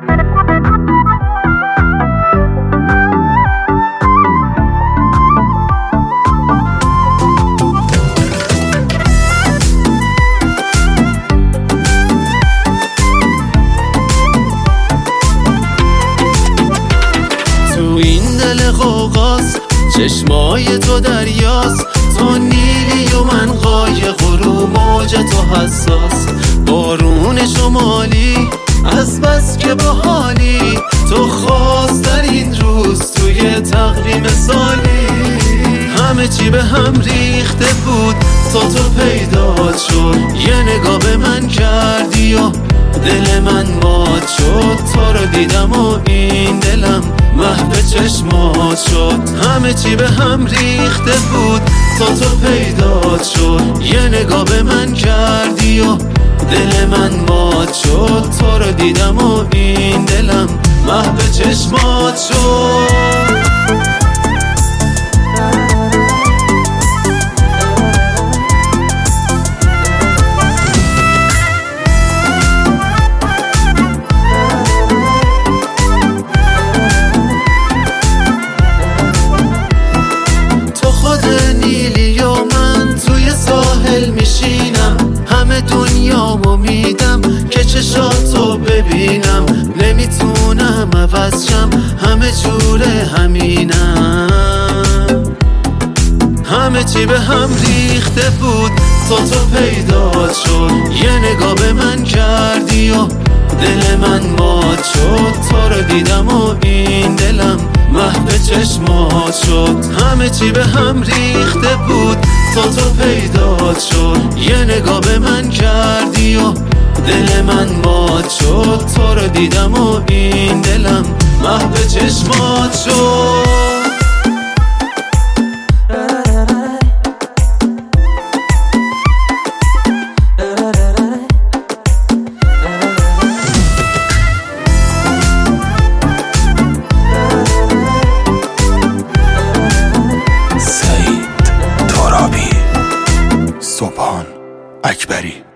غوغاست چشمای تو دریاست، تو نیلی و من قایق و رو موج تو حساس. بارون شمالی از بس که باحالی، تو خواست در این روز توی تقویم سالی. همه چی به هم ریخته بود تا تو پیدا شد، یه نگاه به من کردی و دل من مات شد. تو رو دیدم و این دلم محو چشمات شد. همه چی به هم ریخته بود تا تو پیدا شد، یه نگاه به من کردی و دل من مات شد. تو رو دیدم و این دلم محو چشمات شد. میشینم همه دنیامو میدم که چشاتو ببینم، نمیتونم عوض شم همه جوره همینم. همه چی به هم ریخته بود تا تو پیدا شد، یه نگاه به من کردی و دل من مات شد. تو رو دیدم و این دلم محو چشمات شد. همه چی به هم ریخته بود تا تو پیدا شد، یه نگاه به من کردی و دل من مات شد. تو رو دیدم و این دلم محو چشمات شد. سبحان اکبری.